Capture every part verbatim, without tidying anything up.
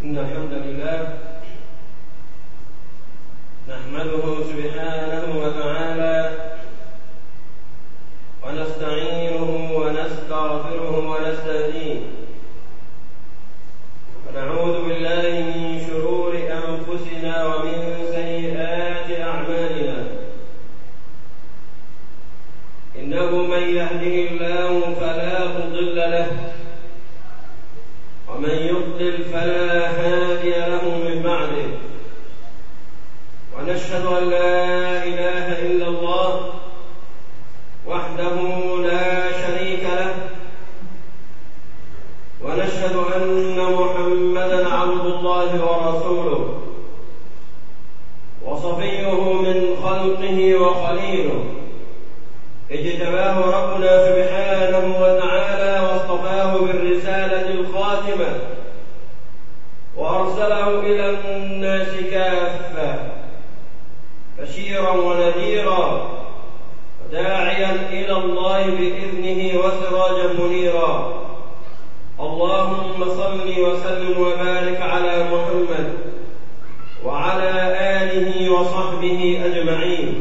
إن الحمد لله نحمده سبحانه وتعالى ونستعينه ونستغفره ونستهديه ونعوذ بالله من شرور أنفسنا ومن سيئات أعمالنا. إنه من يهده الله فلا مضل له ومن يضلل فلا هادي له من بعده، ونشهد أن لا إله إلا الله وحده لا شريك له، ونشهد أن محمدا عبد الله ورسوله وصفيه من خلقه وخليله، اجتباه ربنا سبحانه وتعالى واصطفاه بالرسالة الخاتمة وأرسله إلى الناس كافة بشيرا ونذيرا وداعيا إلى الله بإذنه وسراجا منيرا. اللهم صل وسلم وبارك على محمد وعلى آله وصحبه أجمعين.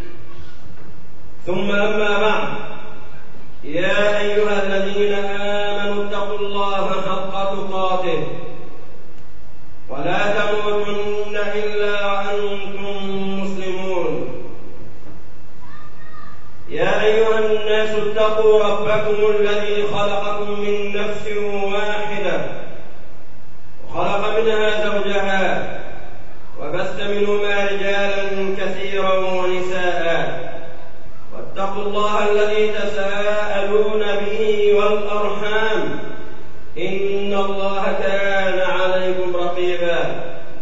ثم أما بعد، يا أيها الذين آمنوا اتقوا الله حق تقاته ولا تموتن إلا وأنتم مسلمون. يا أيها الناس اتقوا ربكم الذي خلقكم من نفس واحدة وخلق منها زوجها وبث منهما رجالا كثيرا ونساء، واتقوا الله الذي تساءلون به والأرحام إن الله كان عليكم رقيبا.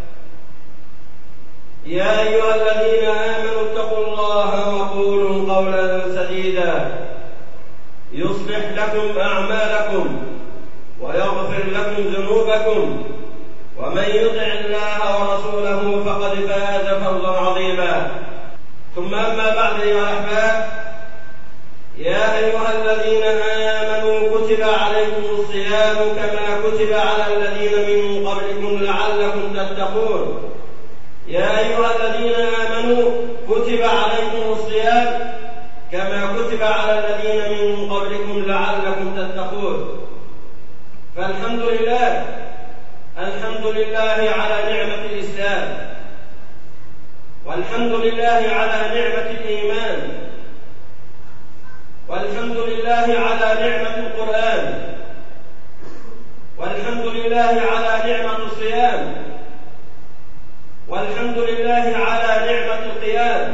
يا أيها الذين آمنوا اتقوا الله وقولوا قولا سديدا يصلح لكم أعمالكم ويغفر لكم ذنوبكم، ومن يطع الله ورسوله فقد فاز فوزا عظيما. ثم أما بعد، أيها الأحباب، يا أيها الذين آمنوا كتب عليكم الصيام كما كتب على الذين من قبلكم لعلكم تتقون. يا أيها الذين آمنوا كتب عليكم الصيام كما كتب على الذين من قبلكم لعلكم تتقون. فالحمد لله الحمد لله على نعمة الإسلام، والحمد لله على نعمة الإيمان، والحمد لله على نعمة القرآن، والحمد لله على نعمة الصيام، والحمد لله على نعمة القيام.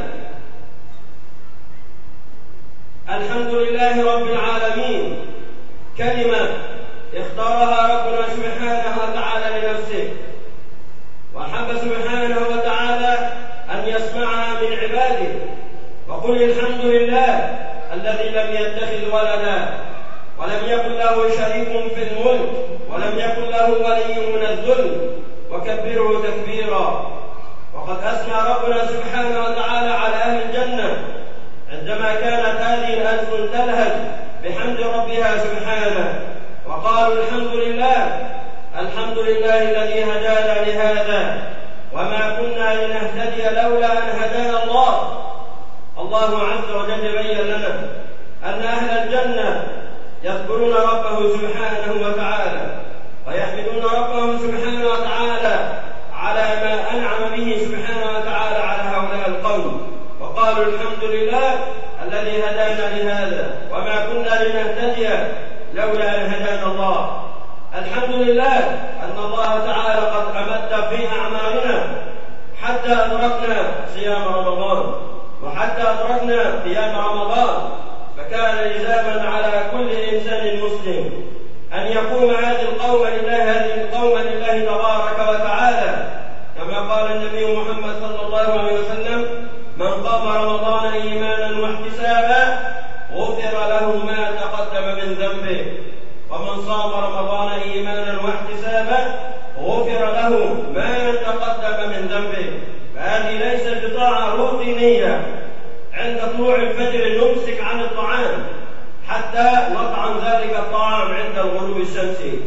الحمد لله رب العالمين، كلمة اختارها ربنا سبحانه وتعالى لنفسه، وحب سبحانه وتعالى أن يسمعها من عباده. وقل الحمد لله الذي لم يتخذ ولدا ولم يكن له شريك في الملك ولم يكن له ولي من الذل وكبره تكبيرا. وقد أثنى ربنا سبحانه وتعالى على أهل الجنة عندما كانت هذه الألسن تلهج بحمد ربها سبحانه، وقالوا الحمد لله الحمد لله الذي هدانا لهذا وما كنا لنهتدي لولا أن هدانا الله. الله عز وجل بين لنا أن أهل الجنة يذكرون ربه سبحانه وتعالى ويحمدون ربه سبحانه وتعالى على ما أنعم به سبحانه وتعالى على هؤلاء القوم، وقالوا الحمد لله الذي هدانا لهذا وما كنا لنهتدي لولا أن هدانا الله. الحمد لله أن الله تعالى قد أمد في أعمالنا حتى أدركنا صيام رمضان وحتى أدركنا قيام رمضان، فكان لزاما على كل إنسان مسلم أن يقوم هذه القوم لله هذه القوم لله تبارك وتعالى، كما قال النبي محمد صلى الله عليه وسلم: من قام رمضان إيمانا واحتسابا غفر له ما تقدم من ذنبه، ومن صام رمضان إيمانا واحتسابا غفر له ما تقدم من ذنبه. فهذه ليست بطاعة روتينية عند طلوع الفجر نمسك عن الطعام حتى نطعم ذلك الطعام عند غروب الشمس،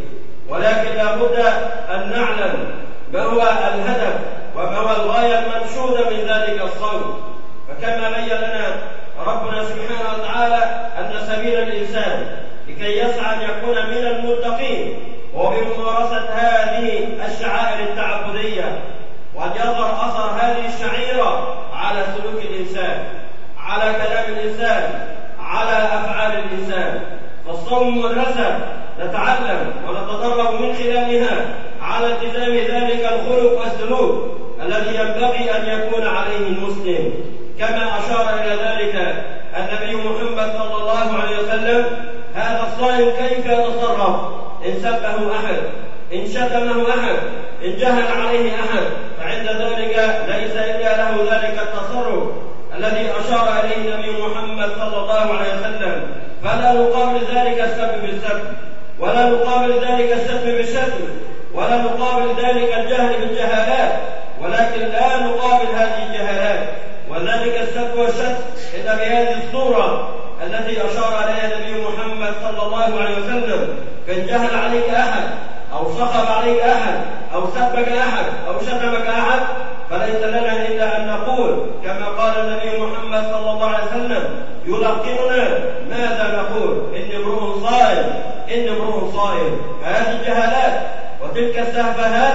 ولكن لا بد أن نعلم ما هو الهدف وما هو الغاية المنشودة من ذلك الصوم. فكما بين لنا ربنا سبحانه وتعالى أن سبيل الإنسان لكي يسعى أن يكون من المتقين وبممارسة هذه الشعائر التعبدية، وأن يظهر أثر هذه الشعيرة على سلوك الإنسان، على كلام الإنسان، على أفعال الإنسان. فالصوم مدرسة نتعلم ونتدرب من خلالها على التزام ذلك الخلق والسلوك الذي ينبغي أن يكون عليه المسلم، كما أشار إلى ذلك النبي محمد صلى الله عليه وسلم: هذا الصائم كيف يتصرف إن سبه أحد، إن شتمه أحد، إن جهل عليه أحد، فعند ذلك ليس إلا له ذلك التصرف الذي أشار إليه النبي محمد صلى الله عليه وسلم. فلا نقابل ذلك السب بالسب، ولا نقابل ذلك الشتم بالشتم، ولا نقابل ذلك الجهل بالجهالات، ولكن لا نقابل هذه الجهالات وذلك السب والشتم إلا بهذه الصورة التي أشار عليها النبي محمد صلى الله عليه وسلم: فإن جهل عليك أحد أو صخب عليك أحد أو سبك أحد أو شتمك أحد فليس لنا إلا أن نقول كما قال النبي محمد صلى الله عليه وسلم يلقننا ماذا نقول: إني امرؤ صائم، إني امرؤ صائم. فهذه الجهالات وتلك السفهات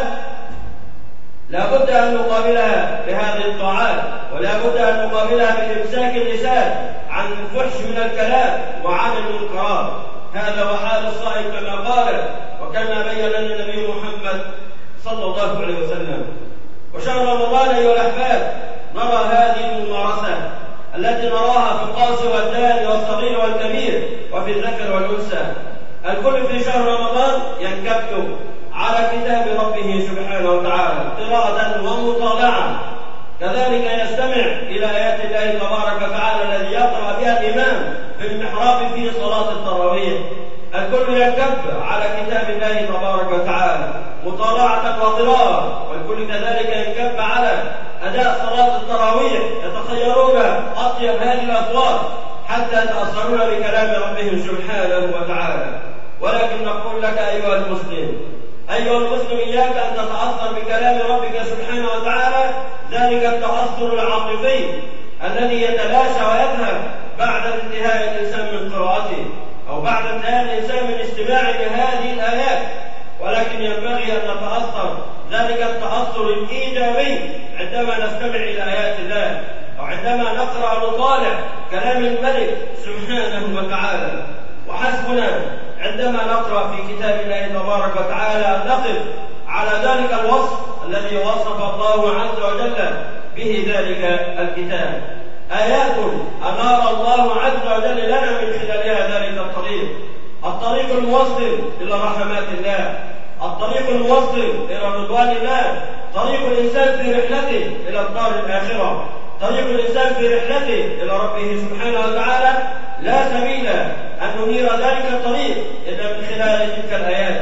لا بد أن نقابلها بهذه الطاعات، ولا بد أن نقابلها بإمساك اللسان عن الفحش من الكلام وعن المنكرات. هذا وحال الصائم كما قال وكما بين لنا النبي محمد صلى الله عليه وسلم. وشهر رمضان أيها الأحباب نرى هذه الممارسة التي نراها في القاصر والداني والصغير والكبير وفي الذكر والأنثى. الكل في شهر رمضان ينكب على كتاب ربه سبحانه وتعالى قراءة ومطالعة، كذلك يستمع إلى آيات الله تبارك وتعالى الذي يقرأ بها الإمام في المحراب في صلاة التراويح. الكل ينكب على كتاب الله تبارك وتعالى مطالعة وقراءة، والكل كذلك ينكب على أداء صلاة التراويح، يتخيرون أطيب هذه الأصوات حتى يتأثرون بكلام ربهم سبحانه وتعالى. ولكن نقول لك أيها المسلم أيها المسلم إياك أن تتأثر بكلام ربك سبحانه وتعالى ذلك التأثر العاطفي الذي يتلاشى ويذهب بعد انتهاء الإنسان من قراءته أو بعد انتهاء الإنسان من استماع لهذه الآيات، ولكن ينبغي أن نتأثر ذلك التأثر الإيجابي عندما نستمع إلى آيات الله أو عندما نقرأ ونطالع كلام الملك سبحانه وتعالى. وحسبنا عندما نقرأ في كتاب الله تبارك وتعالى أن نقف على ذلك الوصف الذي وصف الله عز وجل به ذلك الكتاب. آيات أنار الله عز وجل لنا من خلالها ذلك الطريق، الطريق الموصل إلى رحمات الله، الطريق الموصل إلى رضوان الله، طريق الإنسان في رحلته إلى الدار الآخرة، طريق الإنسان في رحلته إلى ربه سبحانه وتعالى. لا سبيل أن ننير ذلك الطريق إلا من خلال تلك الآيات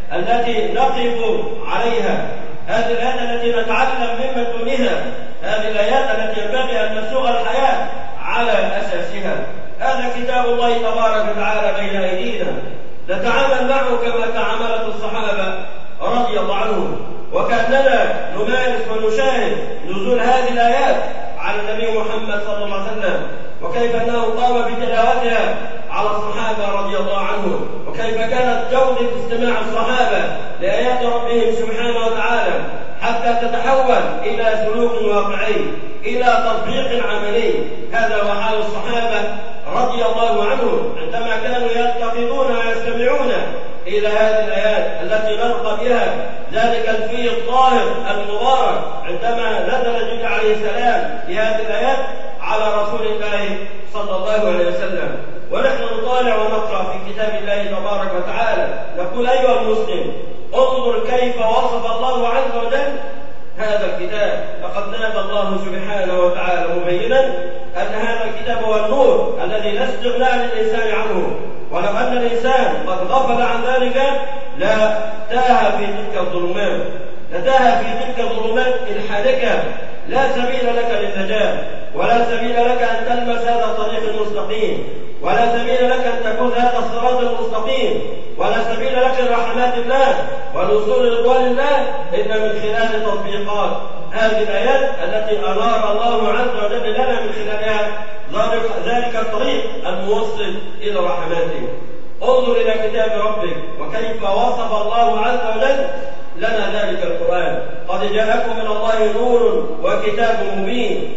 التي نقف عليها، هذه الآيات التي نتعلم من متونها، هذه الآيات التي ينبغي أن نسوق الحياة على أساسها. هذا كتاب الله تبارك وتعالى بين أيدينا، نتعامل معه كما تعاملت الصحابة رضي الله عنهم، وكأننا نمارس ونشاهد نزول هذه الآيات على النبي محمد صلى الله عليه وسلم، وكيف أنه قام بتلاوتها على الصحابة رضي الله عنهم، وكيف كانت جودة استماع الصحابة لآيات ربهم سبحانه وتعالى حتى تتحول إلى سلوك واقعي، إلى تطبيق عملي. هذا وحال الصحابة رضي الله عنهم عندما كانوا يتقدون ويستمعون إلى هذه الآيات التي نلقى بها ذلك الفيل الطاهر المبارك عندما نزل جبريل عليه السلام بهذه الآيات على رسول الله صلى الله عليه وسلم. ونحن نطالع ونقرأ في كتاب الله تبارك وتعالى نقول أيها المسلم انظر كيف وصف الله عز وجل هذا الكتاب. لقد نادى الله سبحانه وتعالى مبينا أن هذا الكتاب هو النور الذي لا استغناء للإنسان عنه، ولو أن الإنسان قد غفل عن ذلك لا تاه في تلك الظلمات، لتاه في تلك الظلمات الحالكة، لا سبيل لك للنجاة ولا سبيل لك أن تلمس هذا الطريق المستقيم ولا سبيل لك أن تكون هذا الصراط المستقيم، ولا سبيل لك لرحمات الله والوصول لرضوان الله إلا من خلال تطبيقات هذه الآيات التي أنار الله عز وجل لنا من خلالها ذلك الطريق الموصل إلى رحماته. انظر إلى كتاب ربك وكيف وصف الله عز وجل لنا ذلك القرآن: قد جاءكم من الله نور وكتاب مبين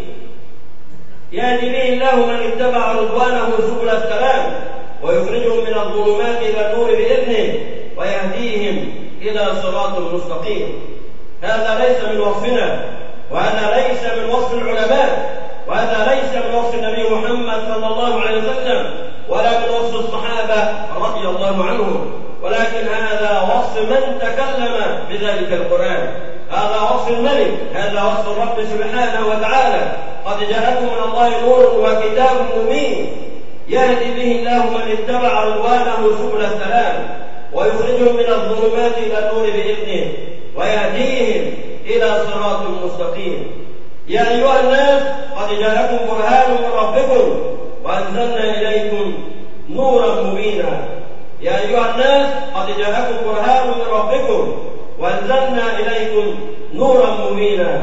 يهدي به الله من اتبع رضوانه سبل السلام ويخرجهم من الظلمات إلى النور بإذنه ويهديهم إلى صراط مستقيم. هذا ليس من وصفنا، وهذا ليس من وصف العلماء، وهذا ليس من وصف النبي محمد صلى الله عليه وسلم، ولا من وصف الصحابة رضي الله عنهم، ولكن هذا وصف من تكلم بذلك القرآن. هذا وصف الملك، هذا وصف الرب سبحانه وتعالى: قد جاءكم من الله نور وكتاب مبين يهدي به الله من اتبع رضوانه سبل السلام ويخرجهم من الظلمات إلى النور بإذنه ويهديهم إلى صراط مستقيم. يا أيها الناس قد جاءكم برهان من ربكم وأنزلنا إليكم نورا مبينا. يا أيها الناس قد جاءكم برهان من ربكم وأنزلنا إليكم نورا مبينا.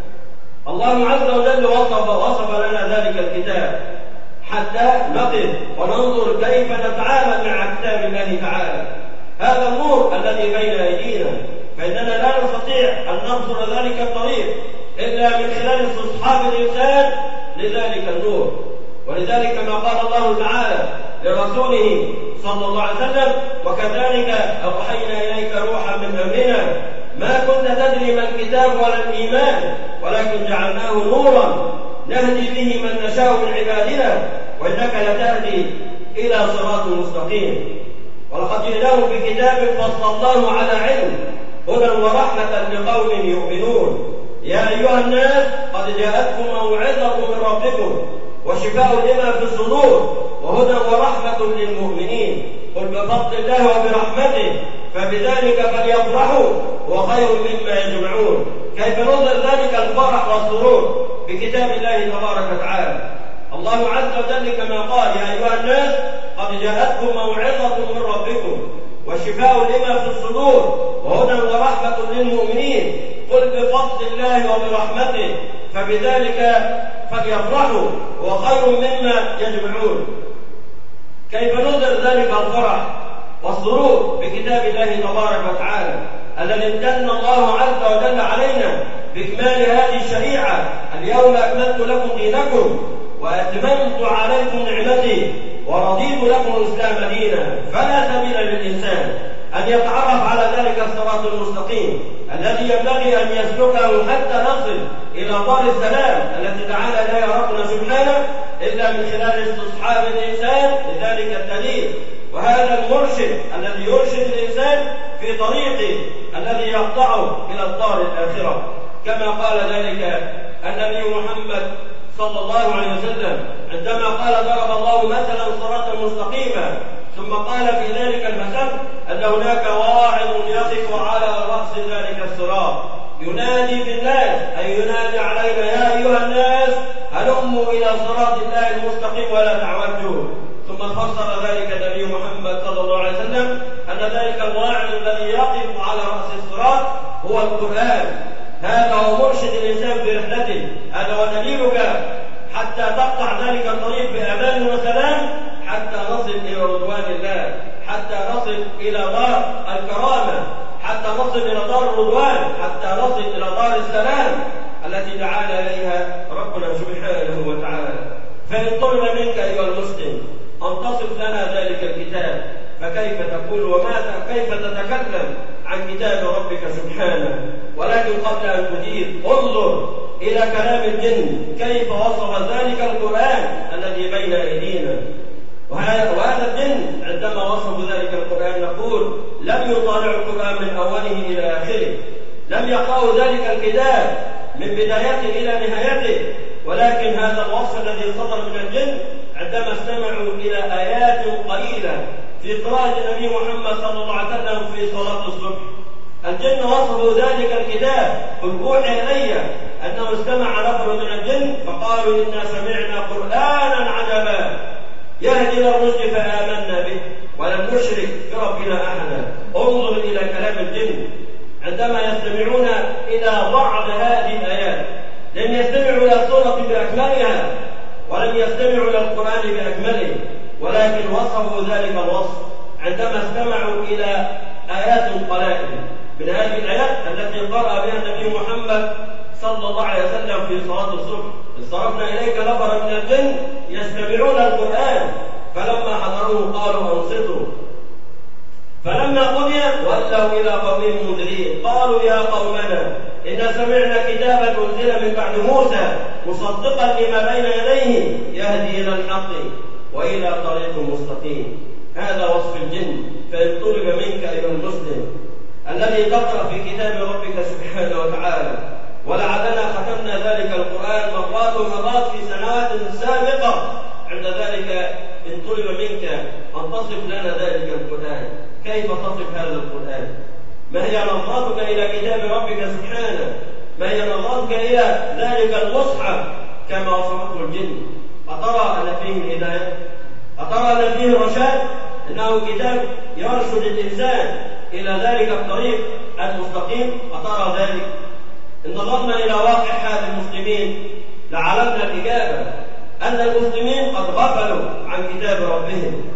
الله عز وجل وصف وصف لنا ذلك الكتاب حتى نقف وننظر كيف نتعامل مع كتاب الله تعالى. هذا النور الذي بين أيدينا، فإننا لا نستطيع أن نبصر ذلك الطريق إلا من خلال استصحاب الإنسان لذلك النور. ولذلك ما قال الله تعالى لرسوله صلى الله عليه وسلم: وكذلك أوحينا إليك روحا من أمرنا ما كنت تدري ما الكتاب ولا الإيمان ولكن جعلناه نورا نهدي به من نشاء من عبادنا وإنك لتهدي إلى صراط مستقيم. ولقد جئناهم بكتاب فصلناه على علم هدى ورحمة لقوم يؤمنون. يا أيها الناس قد جاءتكم موعظة من ربكم وشفاء لما في الصدور وهدى ورحمة للمؤمنين. قل بفضل الله وبرحمته فبذلك فليفرحوا وخير مما يجمعون. كيف نظهر ذلك الفرح والسرور بكتاب الله تبارك وتعالى؟ الله عز وجل كما قال: يا أيها الناس قد جاءتكم موعظة من ربكم وشفاء لما في الصدور وهدى ورحمة للمؤمنين. قل بفضل الله وبرحمته فبذلك فليفرحوا وخير مما يجمعون. كيف نظهر ذلك الفرح والسرور بكتاب الله تبارك وتعالى الذي امتن الله عز وجل علينا بإكمال هذه الشريعة: اليوم أكملت لكم دينكم وأتممت عليكم نعمتي ورضيت لكم الإسلام دينا. فلا سبيل للإنسان أن يتعرف على ذلك الصراط المستقيم الذي ينبغي أن يسلكه حتى نصل إلى دار السلام التي تعالى إليها ربنا سبحانه إلا من خلال استصحاب الإنسان لذلك الدليل، وهذا المرشد الذي يرشد الإنسان في طريقه الذي يقطعه إلى الدار الآخرة، كما قال ذلك النبي محمد صلى الله عليه وسلم عندما قال: ضرب الله مثلا صراطا مستقيما، ثم قال في ذلك المثل أن هناك واعظ يقف على رأس ذلك الصراط ينادي في الناس، أي ينادي علينا: يا أيها الناس هلموا إلى صراط الله المستقيم ولا تعوجوا. ثم فسر ذلك النبي محمد صلى الله عليه وسلم أن ذلك الواعظ الذي يقف على رأس الصراط هو القرآن. هذا هو مرشد الإنسان في رحلته، هذا هو دليلك حتى تقطع ذلك الطريق بأمان وسلام حتى نصل إلى رضوان الله، حتى نصل إلى دار الكرامة، حتى نصل إلى دار الرضوان، حتى نصل إلى دار السلام التي دعانا إليها ربنا سبحانه وتعالى. فإن طلب منك أيها المسلم أن تصف لنا ذلك الكتاب فكيف تقول وماذا كيف تتكلم عن كتاب ربك سبحانه؟ ولكن قبل أن تجيب انظر إلى كلام الجن كيف وصف ذلك القرآن الذي بين أيدينا. وهذا الجن عندما وصفوا ذلك القرآن نقول لم يطالعوا القرآن من أوله إلى آخره، لم يقرأوا ذلك الكتاب من بدايته إلى نهايته، ولكن هذا الوصف الذي صدر من الجن عندما استمعوا إلى آيات قليلة في قراءة النبي محمد صلى الله عليه وسلم في صلاة الصبح. الجن وصفوا ذلك الكتاب: قل أوحي إلي أنه استمع نفر من الجن فقالوا إنا سمعنا قرآنا عجبا يهدي إلى الرشد فآمنا به ولن نشرك بربنا أحدا. انظر إلى كلام الجن عندما يستمعون إلى بعض هذه الآيات، لم يستمعوا إلى السورة بأكملها ولم يستمعوا إلى القرآن بأكمله، ولكن وصفوا ذلك الوصف عندما استمعوا إلى آيات قلائل من هذه الآيات التي قرأ بها النبي محمد صلى الله عليه وسلم في صلاة الصبح. صرفنا إليك نفرا من الجن يستمعون القرآن فلما حضروه قالوا أنصتوا، فلما قضي ولوا إلى قومهم منذرين قالوا يا قومنا إن سمعنا كتابا أنزل من بعد موسى مصدقا لما بين يديه يهدي إلى الحق وإلى طريق مستقيم. هذا وصف الجن. فإن طلب منك أيها المسلم الذي تقرأ في كتاب ربك سبحانه وتعالى، ولعلنا ختمنا ذلك القرآن مرات ومرات في سنوات سابقة، عند ذلك إن طلب منك أن تصف لنا ذلك القرآن، كيف تصف هذا القرآن؟ ما هي نظرتك إلى كتاب ربك سبحانه؟ ما هي نظرتك إلى ذلك المصحف كما وصفته الجن؟ أترى أن فيه الهداية؟ أترى أن فيه الرشاد؟ إنه كتاب يرشد الإنسان إلى ذلك الطريق المستقيم. أترى ذلك؟ إن نظرنا إلى واقع حال المسلمين لعلمنا الإجابة أن المسلمين قد غفلوا عن كتاب ربهم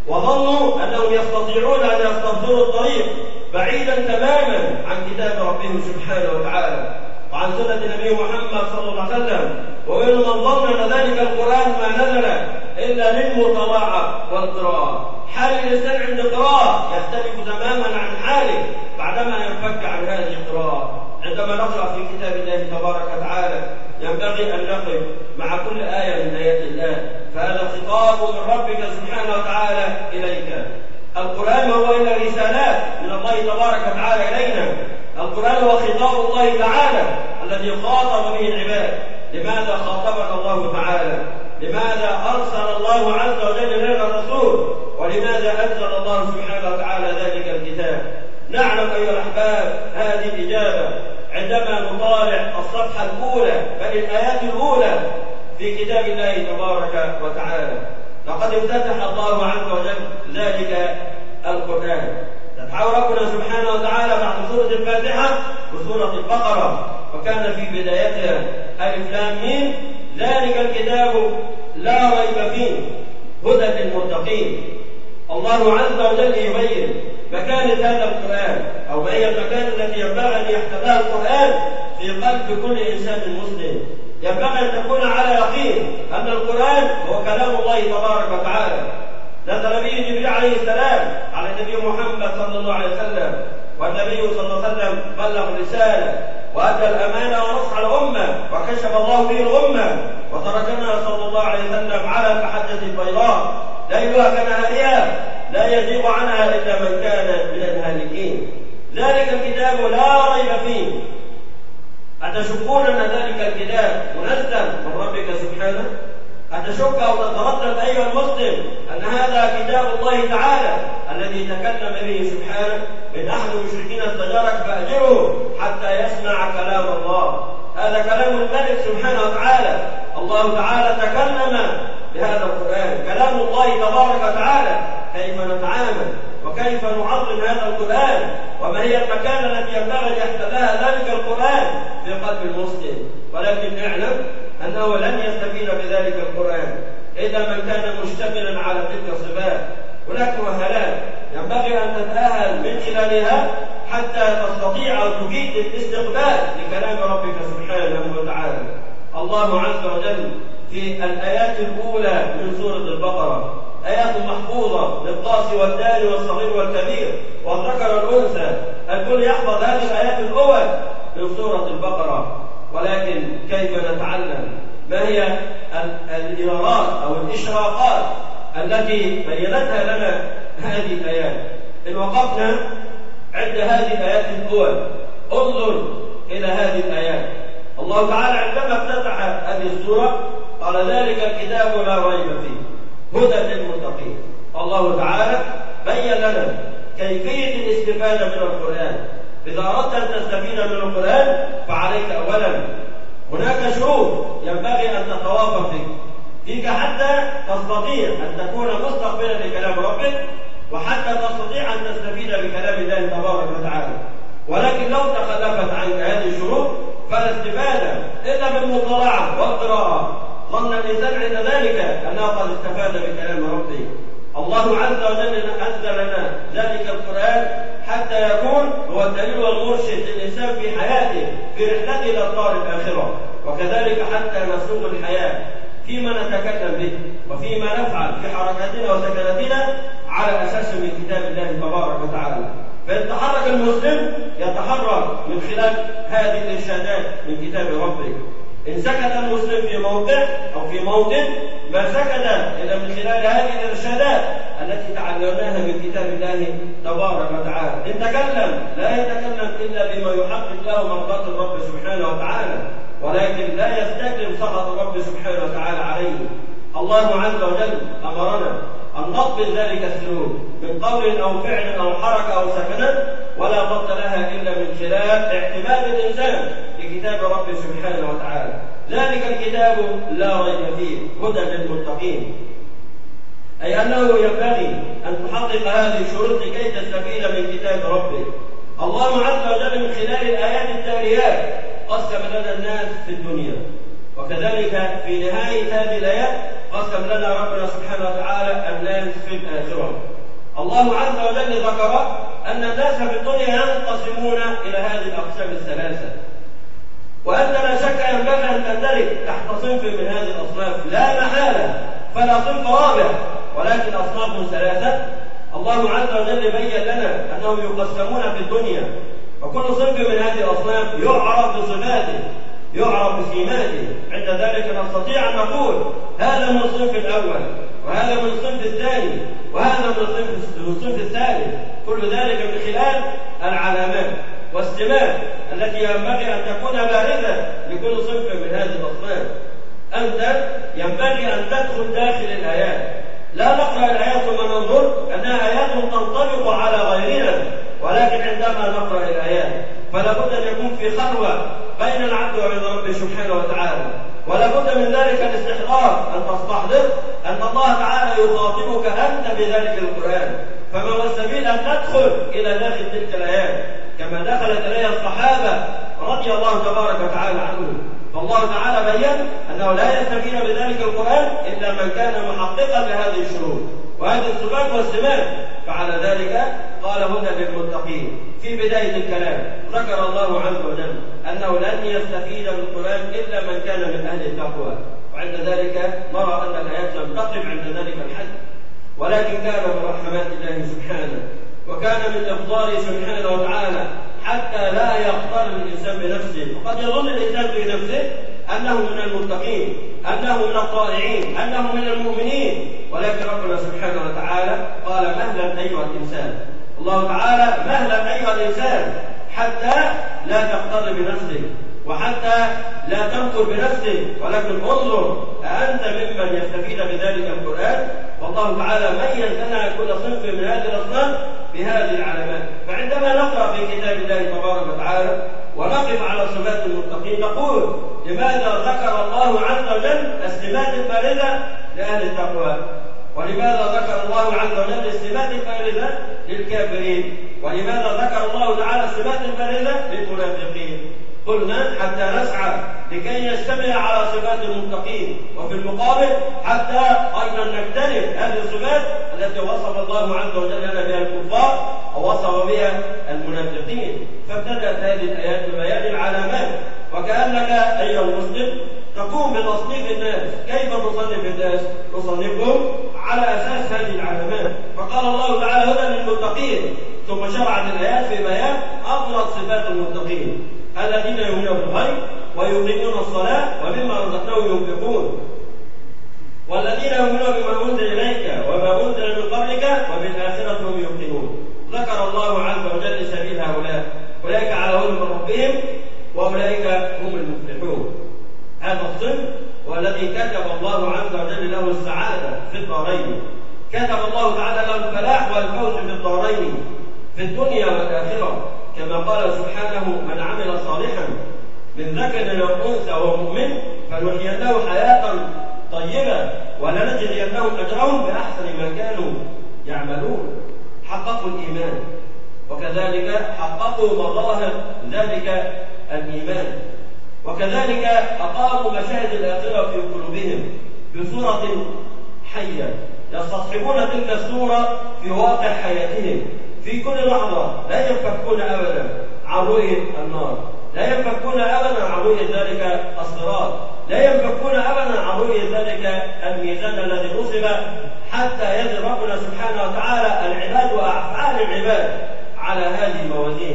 وظنوا أنهم يستطيعون أن يستبصروا الطريق بعيدا تماما عن كتاب ربهم سبحانه وتعالى وعن سنة النبي محمد صلى الله عليه وسلم، ومن من ظن أن ذلك القرآن ما نزل إلا للمطالعة والقراءة. حال الإنسان عند قراءة يختلف تماما عن حاله بعدما ينفك عن هذه القراءة. عندما نقرأ في كتاب الله تبارك وتعالى ينبغي أن نقف مع كل آية من آيات الله، فهذا خطاب من ربك سبحانه وتعالى إليك. القرآن هو إلا رسالات من الله تبارك وتعالى إلينا. القرآن هو خطاب الله تعالى الذي خاطب به العباد. لماذا خاطبنا الله تعالى؟ لماذا أرسل الله عز وجل لنا الرسول؟ ولماذا أنزل الله سبحانه وتعالى ذلك الكتاب؟ نعلم أيها الأحباب هذه الإجابة عندما نطالع الصفحة الأولى بل الآيات الأولى في كتاب الله تبارك وتعالى. لقد افتتح الله عز وجل ذلك القرآن. تدعو ربنا سبحانه وتعالى بعد سورة الفاتحة وسورة البقرة، وكان في بدايتها ألف لام ميم ذلك الكتاب لا ريب فيه هدى للمتقين. الله عز وجل يبين مكانة هذا القرآن أو ما هي المكانة التي ينبغي أن يحتويها القرآن في قلب كل إنسان مسلم. ينبغي أن تكون على يقين أن القرآن هو كلام الله تبارك وتعالى. نزل به جبريل عليه السلام على النبي محمد صلى الله عليه وسلم، والنبي صلى الله عليه وسلم بلغ الرسالة وأدى الأمانة ونصح الأمة وكشف الله به الأمة، وتركنا صلى الله عليه وسلم على المحجة البيضاء ليلها كنهارها لا يزيغ عنها إلا من كان من الهالكين. ذلك الكتاب لا ريب فيه. أتشكون أن ذلك الكتاب منزل من ربك سبحانه؟ أتشك أو تتردد أيها المسلم أن هذا كتاب الله تعالى الذي تكلم به سبحانه؟ من أحد المشركين استجارك فأجره حتى يسمع كلام الله. هذا كلام الملك سبحانه وتعالى. الله تعالى تكلم بهذا القرآن، كلام الله تبارك وتعالى. كيف نتعامل وكيف نعظم هذا القرآن؟ وما هي المكانة التي ينبغي أن يحتلها ذلك القرآن في قلب المسلم؟ ولكن نعلم أنه لن يستفيد بذلك القرآن إلا من كان مشتملا على تلك الصفات. هناك مؤهلات ينبغي أن تتأهل من خلالها حتى تستطيع أو تجيد الاستقبال لكلام ربك سبحانه وتعالى. الله عز وجل في الآيات الأولى من سورة البقرة آيات محفوظة للقاصي والداني والصغير والكبير والذكر والأنثى، الكل يحفظ هذه الآيات الأول من سورة البقرة. ولكن كيف نتعلم؟ ما هي الإنارات أو الإشراقات التي بينتها لنا هذه الآيات؟ إن وقفنا عند هذه الآيات الأول انظر إلى هذه الآيات. الله تعالى عندما افتتح هذه السورة قال ذلك الكتاب لا ريب فيه هدى للمتقين. الله تعالى بين لنا كيفية الاستفادة من القرآن. إذا أردت أن تستفيد من القرآن فعليك أولا هناك شروط ينبغي أن تتوافر فيه. فيك حتى تستطيع أن تكون مستقبلا لكلام ربك، وحتى تستطيع أن تستفيد بكلام الله تبارك وتعالى. ولكن لو تخلفت عنك هذه الشروط فلا استفادة إلا بالمطالعة والقراءة. ظن الإنسان عند ذلك أنه قد استفاد بكلام ربه. الله عز وجل أنزل لنا ذلك القرآن حتى يكون هو الدليل والمرشد للإنسان في حياته، في رحلته إلى الدار الآخرة، وكذلك حتى نسوق الحياة فيما نتكلم به وفيما نفعل في حركاتنا وسكناتنا على أساس من كتاب الله تبارك وتعالى. فيتحرك المسلم يتحرك من خلال هذه الإرشادات من كتاب ربه. إن سكت المسلم في موضع أو في موطن ما سكت إلا من خلال هذه الإرشادات التي تعلمناها من كتاب الله تبارك وتعالى. إن تكلم لا يتكلم إلا بما يحقق له مرضاة الرب سبحانه وتعالى، ولكن لا يستكرم سخط الرب سبحانه وتعالى عليه. الله عز وجل أمرنا أن نقبل ذلك السلوك من قول أو فعل أو حركة أو سكنة، ولا ضبط لها إلا من خلال اعتماد الإنسان لكتاب رب سبحانه وتعالى. ذلك الكتاب لا ريب فيه هدى للمتقين، أي أنه ينبغي أن تحقق هذه الشروط لكي تستفيد من كتاب ربك. الله عز وجل من خلال الآيات التاليات قسم لنا الناس في الدنيا، وكذلك في نهاية هذه الآيات قسم لنا ربنا سبحانه وتعالى الناس في الآخرة. الله عز وجل ذكر أن الناس في الدنيا ينقسمون إلى هذه الأقسام الثلاثة، وأنت لا شك ينبغي أن تندرج تحت صنف من هذه الأصناف لا محالة، فلا صنف رابع ولكن أصناف ثلاثة. الله عز وجل بين لنا أنهم يقسمون في الدنيا، وكل صنف من هذه الأصناف يعرف بصفاته، يعرف بسماته. عند ذلك نستطيع أن نقول هذا من الصنف الأول، وهذا من الصنف الثاني، وهذا من الصنف الثالث. كل ذلك من خلال العلامات والسمات التي ينبغي أن تكون بارزة لكل صنف من هذه الأصناف. أنت ينبغي أن تدخل داخل الآيات، لا نقرأ الآيات ثم ننظر أنها آيات تنطبق على غيرنا، ولكن عندما نقرأ الآيات فلا بد أن يكون في خلوة بين العبد وبين ربه سبحانه وتعالى، ولا بد من ذلك الاستحضار، أن تستحضر أن الله تعالى يخاطبك أنت بذلك القرآن. فما هو السبيل أن تدخل إلى داخل تلك الآيات كما دخلت إليها الصحابة رضي الله تبارك وتعالى عنهم. فالله تعالى بين أنه لا يستفيد بذلك القرآن إلا من كان محققا لهذه الشروط وهذه الصفات والسمات. فعلى ذلك قال هدى للمتقين. في بداية الكلام ذكر الله عز وجل أنه لن يستفيد بالقرآن إلا من كان من أهل التقوى، وعند ذلك نرى أن الآيات لم تقف عند ذلك الحد، ولكن كان من رحمات الله سبحانه، وكان من إفضاله سبحانه وتعالى حتى لا يغتر الإنسان بنفسه. وقد يظن الإنسان في نفسه أنه من المتقين، أنه من الطائعين، أنه من المؤمنين، ولكن ربنا سبحانه وتعالى قال مهلا أيها الإنسان. الله تعالى مهلا أيها الإنسان حتى لا تغتر بنفسك، وحتى لا تنكر بنفسك، ولكن انظر أأنت ممن يستفيد بذلك القرآن. والله تعالى ميز لنا كل صنف من هذه الأصناف بهذه العلامات. فعندما نقرأ في كتاب الله تبارك وتعالى ونقف على صفات المتقين نقول لماذا ذكر الله عز وجل السمات البارزة لأهل التقوى، ولماذا ذكر الله عز وجل السمات البارزة للكافرين، ولماذا ذكر الله تعالى السمات البارزة للمنافقين؟ قلنا حتى نسعى لكي نجتمع على صفات المتقين، وفي المقابل حتى أيضا نجتنب هذه الصفات التي وصف الله عز وجل لنا بها الكفار أو وصف بها المنافقين. فابتدأت هذه الآيات ببيان العلامات، وكأنك أيها المسلم تقوم بتصنيف الناس. كيف تصنف الناس؟ تصنفهم على أساس هذه العلامات. فقال الله تعالى هدى للمتقين، ثم شرعت الآيات في بيان أفضل صفات المتقين الذين يؤمنون بالغيب ويقيمون الصلاة ومما رزقناهم ينفقون، والذين يؤمنون بما أنزل إليك وما أنزل من قبلك وبالآخرة هم يوقنون. ذكر الله عز وجل سبيل هؤلاء، أولئك على هدى من ربهم وأولئك هم المفلحون. هذا الصنف والذي كتب الله عز وجل له السعادة في الدارين، كتب الله تعالى له الفلاح والفوز في الدارين في الدنيا والآخرة، كما قال سبحانه من عمل صالحا من ذكر أو أنثى وهو مؤمن فنحيينه حياة طيبة ولنجزينهم أجرهم بأحسن ما كانوا يعملون. حققوا الإيمان، وكذلك حققوا مظاهر ذلك الإيمان، وكذلك أقاموا مشاهد الآخرة في قلوبهم بصورة حية، يستصحبون تلك الصورة في واقع حياتهم في كل لحظة، لا ينفكون أبدا عن رؤية النار، لا ينفكون أبدا عن رؤية ذلك الصراط، لا ينفكون أبدا عن رؤية ذلك الميزان الذي نصب حتى يزن ربنا سبحانه وتعالى العباد وأفعال العباد على هذه الموازين.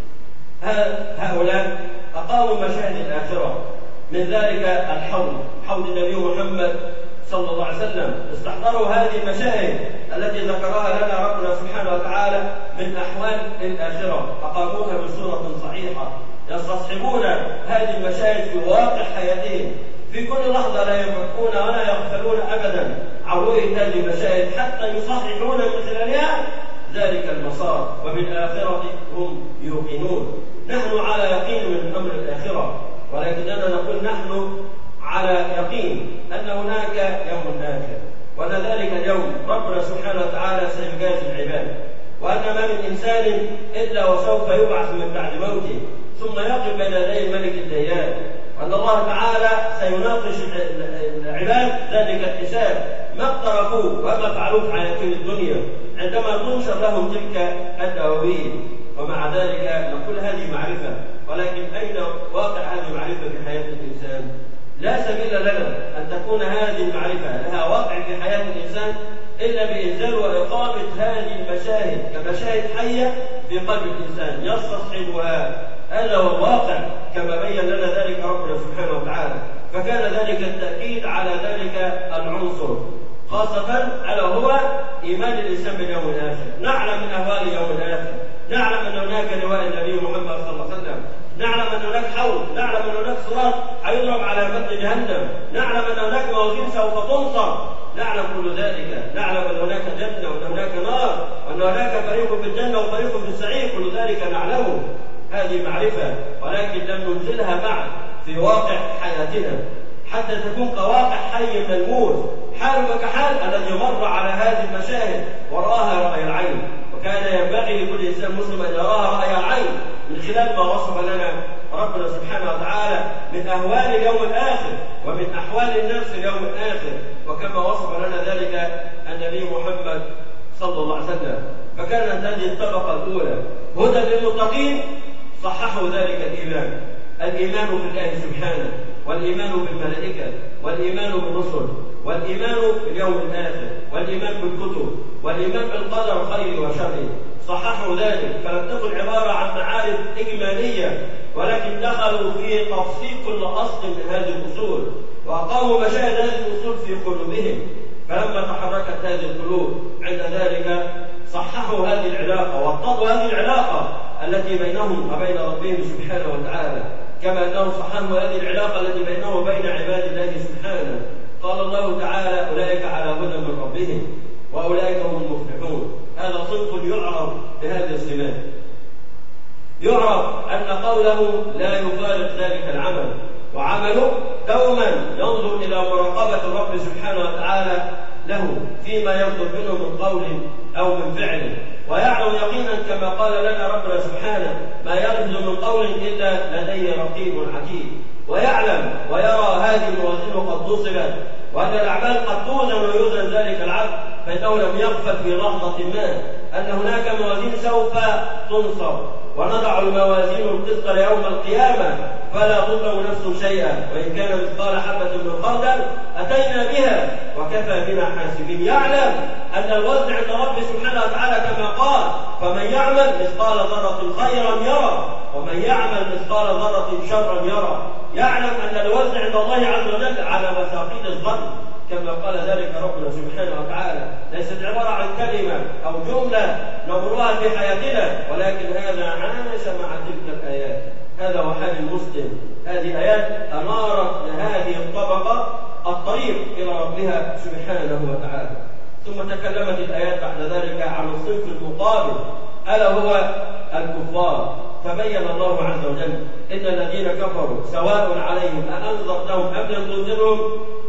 هؤلاء أقاموا مشاهد الآخرة، من ذلك الحوض، حوض النبي محمد صلى الله عليه وسلم. استحضروا هذه المشاهد التي ذكرها لنا ربنا سبحانه وتعالى من أحوال الآخرة، أقاموها بصورة صحيحة، يستصحبون هذه المشاهد في واقع حياتهم في كل لحظة، لا ينفكون ولا يغفلون أبدا عن رؤية هذه المشاهد حتى يصححون من خلالها ذلك المسار، وبالآخرة هم يوقنون. نحن على يقين من أمر الآخرة، ولكننا نقول نحن على يقين أن هناك يوم آخر، وأن ذلك اليوم ربنا سبحانه وتعالى سيجازي العباد، وأن ما من إنسان إلا وسوف يبعث من بعد موته ثم يقف بين يدي الملك الديان، وأن الله تعالى سيناقش العباد ذلك الحساب، ما اقترفوه وما فعلوه في حياتهم الدنيا عندما تنشر لهم تلك الدواوين. ومع ذلك نقول هذه معرفة، ولكن أين واقع هذه المعرفة في حياة الإنسان؟ لا سبيل لنا أن تكون هذه المعرفة لها واقع في حياة الإنسان إلا بإنزال وإقامة هذه المشاهد كمشاهد حية في قلب الإنسان يستصحبها. هذا هو الواقع كما بين لنا ذلك ربنا سبحانه وتعالى، فكان ذلك التأكيد على ذلك العنصر، خاصة على هو إيمان الإنسان باليوم الآخر. نعلم من أهوال اليوم الآخر، نعلم أن هناك لواء النبي محمد صلى الله عليه وسلم، نعلم أن هناك حوض، نعلم أن هناك صراط هيضرب على متن جهنم، نعلم أن هناك موازين سوف تنصب، نعلم كل ذلك، نعلم أن هناك جنة وأن هناك نار وأن هناك فريق في الجنة وفريق في السعير، كل ذلك نعلمه، هذه معرفة، ولكن لم ننزلها بعد في واقع حياتنا حتى تكون كواقع حي ملموس، حالك كحال الذي مر على هذه المشاهد ورآها رأي العين. وكان ينبغي لكل إنسان مسلم أن يراها رأي العين من خلال ما وصف لنا ربنا سبحانه وتعالى من أهوال اليوم الآخر ومن أحوال الناس في اليوم الآخر، وكما وصف لنا ذلك النبي محمد صلى الله عليه وسلم. فكانت هذه الطبقة الأولى هدى للمتقين، صححوا ذلك الإيمان، الإيمان بالله سبحانه، والإيمان بالملائكة، والإيمان بالرسل، والإيمان باليوم الآخر، والإيمان بالكتب، والإيمان بالقدر خير وشر. صححوا ذلك، فلم تكن عبارة عن معارف إجمالية، ولكن دخلوا في تفصيل كل أصل من هذه الأصول، وأقاموا مشاهد هذه الأصول في قلوبهم. فلما تحركت هذه القلوب عند ذلك صححوا هذه العلاقة واتضوا هذه العلاقة التي بينهم وبين ربهم سبحانه وتعالى، كما أنهم صححوا هذه العلاقة التي بينهم وبين عباد الله سبحانه. قال الله تعالى: أولئك على هدى من ربهم وأولئك هم المفلحون. هذا صنف يعرف بهذه الصفات، يعرف أن قوله لا يفارق ذلك العمل، وعمله دوما ينظر إلى مراقبة الرب سبحانه وتعالى له فيما يصدر منه من قول أو من فعل، ويعلم يقينا كما قال لنا ربنا سبحانه: ما يلفظ من قول إلا لديه رقيب عتيد. ويعلم ويرى هذه الموازين قد نصبت، وأن الأعمال قد توزن ويوزن ذلك العبد، فإنه لم يغفل في لحظة ما أن هناك موازين سوف تنصب، ونضع الموازين القسط ليوم القيامة فلا تظلم نفس شيئا، وإن كان مثقال حبة من خردل أتينا بها وكفى بنا حاسبين. يعلم أن الوزن عند رب سبحانه وتعالى كما قال: فمن يعمل مثقال ذرة خيرا يرى ومن يعمل مثقال ذرة شرا يرى. يعلم أن الوزن عند الله عز وجل على مثاقيل الظن، كما قال ذلك ربنا سبحانه وتعالى. ليست عبارة عن كلمة أو جملة نمرها في حياتنا، ولكن هذا عاش مع تلك الآيات. هذا هو حال المسلم. هذه آيات أنارت لهذه الطبقة الطريق إلى ربها سبحانه وتعالى. ثم تكلمت الآيات بعد ذلك عن الصنف المقابل، ألا هو الكفار. فبين الله عز وجل: إن الذين كفروا سواء عليهم أأنذرتهم أم لم تنذرهم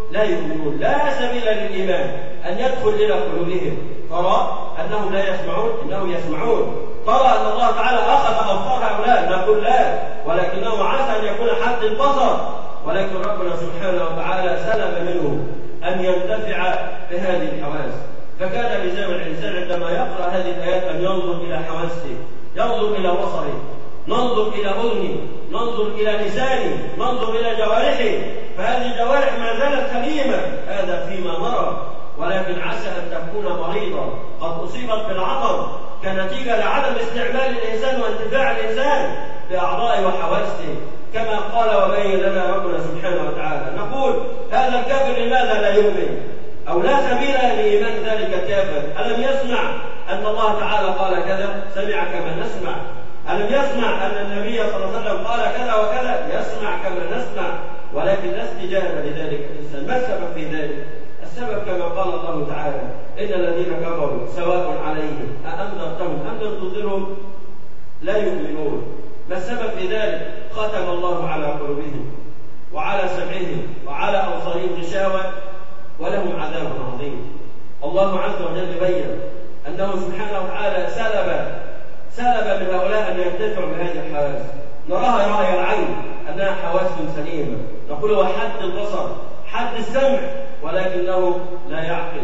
لا يؤمنون، لا سبيل للإيمان أن يدخل إلى قلوبهم. ترى أنهم لا يسمعون، إنهم يسمعون. ترى أن الله تعالى أخذ أبصار هؤلاء، نقول لا، ولكنه عسى أن يكون حد البصر، ولكن ربنا سبحانه وتعالى سلب منه أن ينتفع بهذه الحواس. فكان لزام الإنسان عندما يقرأ هذه الآيات أن ينظر إلى حواسه، ينظر إلى بصره، ننظر إلى أذنه، ننظر إلى لسانه، ننظر إلى جوارحه. فهذه الجوارح ما زالت سليمة، هذا فيما نرى، ولكن عسى أن تكون مريضة قد أصيبت بالعطب كنتيجة لعدم استعمال الإنسان وانتفاع الإنسان بأعضائه وحواسه، كما قال وبين لنا ربنا سبحانه وتعالى. نقول هذا الكافر لماذا لا يؤمن أو لا سبيل لإيمان ذلك الكافر؟ ألم يسمع أن الله تعالى قال كذا؟ سمع كما نسمع. ألم يسمع أن النبي صلى الله عليه وسلم قال كذا وكذا؟ يسمع كما نسمع، ولكن لا استجابة لذلك الإنسان. ما السبب في ذلك؟ السبب كما قال الله تعالى: إن الذين كفروا سواء عليهم أأنذرتهم أم لم تنذرهم لا يؤمنون. ما السبب في ذلك؟ ختم الله على قلوبهم وعلى سمعهم وعلى أبصارهم غشاوة ولهم عذاب عظيم. الله عز وجل بين أنه سبحانه وتعالى سلب سلب من هؤلاء أن ينتفعوا بهذه الحواس. نراها رأي العين أنها حواس سليمة، نقول هو حد البصر، حد السمع، ولكنه لا يعقل،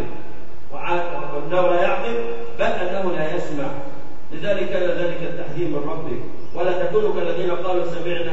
وأنه لا يعقل بل أنه لا يسمع. لذلك كان ذلك التحذير من ربك: ولا تكونوا كالذين قالوا سمعنا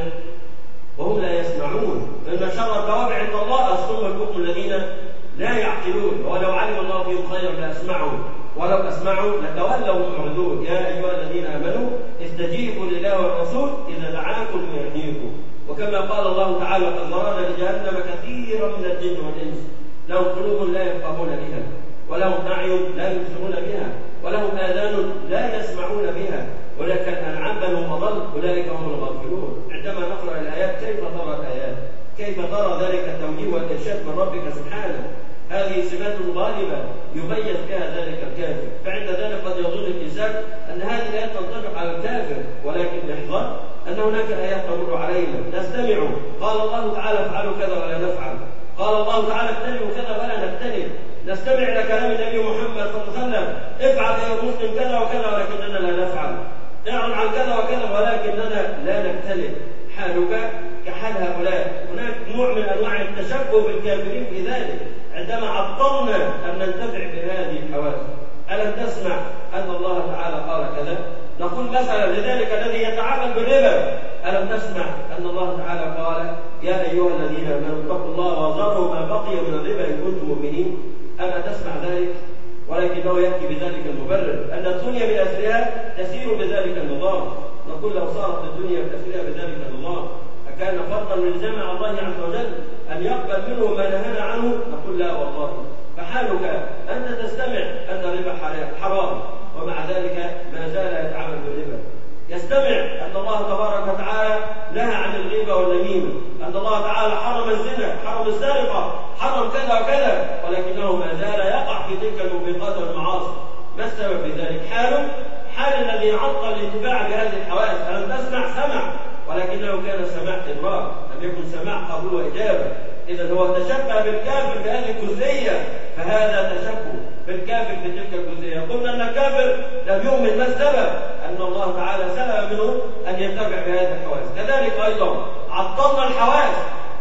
وهم لا يسمعون، فإن شر الدواب عند الله الصم البكم الذين لا يعقلون، ولو علم الله فيهم خيرا لأسمعوا ولو أسمعوا لتولوا معرضون. يا أيها الذين آمنوا استجيبوا لله والرسول إذا دعاكم ليحييكم. وكما قال الله تعالى: قد ذرأنا لجهنم كثيرا من الجن والإنس لهم قلوب لا يفقهون بها ولهم أعين لا يبصرون بها ولهم آذان لا يسمعون بها أولئك الأنعام بل هم أضل أولئك هم الغافلون. عندما نقرأ الآيات كيف ترى الآيات؟ كيف ترى ذلك التوجيه والإرشاد من ربك سبحانه؟ هذه سمات غالبة يميز بها ذلك الكافر. فعند ذلك قد يظن الإنسان أن هذه الآيات تنطبق على الكافر، ولكن احذر أن هناك آيات تمر علينا نستمع. قال الله تعالى: افعلوا كذا ولا نفعل. قال الله تعالى: اجتنبوا كذا ولا نجتنب. نستمع إلى كلام النبي محمد صلى الله عليه وسلم: افعل يا مسلم كذا وكذا ولكننا لا نفعل، اعرض عن كذا وكذا ولكننا لا نجتنب. حالك كحال هؤلاء. هناك نوع من أنواع التشبه بالكافرين في ذلك عندما عطلنا أن ننتفع بهذه الحواس. ألم تسمع أن الله تعالى قال كذا؟ نقول مثلا لذلك الذي يتعامل بالربا: ألم تسمع أن الله تعالى قال: يا أيها الذين آمنوا اتقوا الله وذروا ما بقي من الربا إن كنتم مؤمنين؟ ألا تسمع ذلك؟ ولكنه يأتي بذلك المبرر أن الدنيا بأسرها تسير بذلك النظام. نقول لو صارت الدنيا بأسرها بذلك النظام أكان فرضا من جمع الله عز وجل أن يقبل منه ما نهانا عنه؟ نقول لا والله. فحالك أنت تستمع أن الربا حرام ومع ذلك ما زال يتعامل بالربا. يستمع أن الله تبارك وتعالى نهى عن الغيبة والنميمة، أن الله تعالى حرم الزنا، حرم السرقة، حرم كذا وكذا، ولكنه ما زال يقع في تلك الموبقات والمعاصي. ما السبب في ذلك؟ حاله حال الذي عطل الانتفاع بهذه الحواس. ألم تسمع؟ سمع، ولكنه كان سماع إدراك، لم يكن سماع قبول وإجابة. إذا هو تشبه بالكافر بهذه الجزئية، فهذا تشبه بالكافر في تلك الجزئية. قلنا أن الكافر لم يؤمن. ما السبب؟ أن الله تعالى سلب منه أن ينتفع بهذه الحواس. كذلك أيضا عطلنا الحواس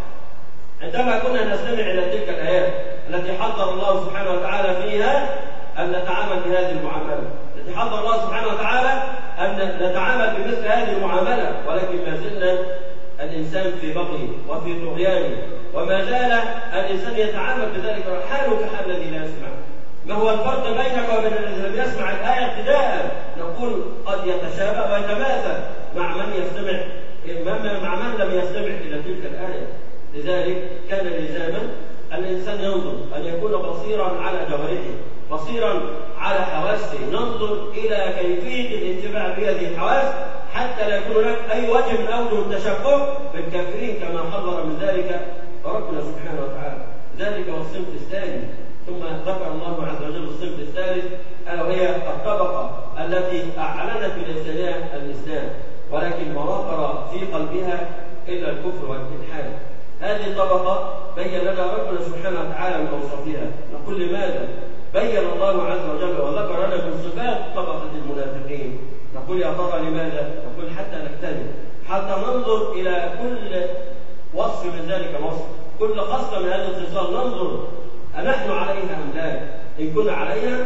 عندما كنا نستمع إلى تلك الآيات التي حذر الله سبحانه وتعالى فيها أن نتعامل بهذه المعاملة، التي حذر الله سبحانه وتعالى أن نتعامل بمثل هذه المعاملة، ولكن ما زلنا الإنسان في بغيه وفي طغيانه، وما زال الإنسان يتعامل بذلك. حاله كحال الذي لا يسمع. ما هو الفرق بينك وبين الذي لم يسمع الآية ابتداء؟ نقول قد يتشابه ويتماثل مع من يستمع مع من لم يستمع إلى تلك الآية. لذلك كان لزاما الإنسان ينظر أن يكون بصيرا على جوارحه، بصيرا على حواسه، ننظر إلى كيفية الانتفاع بهذه الحواس حتى لا يكون هناك أي وجه من أوجه التشبه بالكافرين كما حذر من ذلك ربنا سبحانه وتعالى. ذلك هو الصنف الثاني. ثم ذكر الله عز وجل الصنف الثالث ألا وهي الطبقة التي أعلنت بالإنسانية الإسلام ولكن ما وقر في قلبها إلا الكفر والإلحاد. هذه الطبقة بين لنا ربنا سبحانه وتعالى من أوصافها. نقول لماذا؟ بين الله عز وجل وذكر لنا من صفات طبقة المنافقين. نقول يا ترى لماذا؟ نقول حتى نكتمل، حتى ننظر إلى كل وصف من ذلك الوصف، كل خصلة من هذا الخصال ننظر أنحن عليها أم لا. إن كنا عليها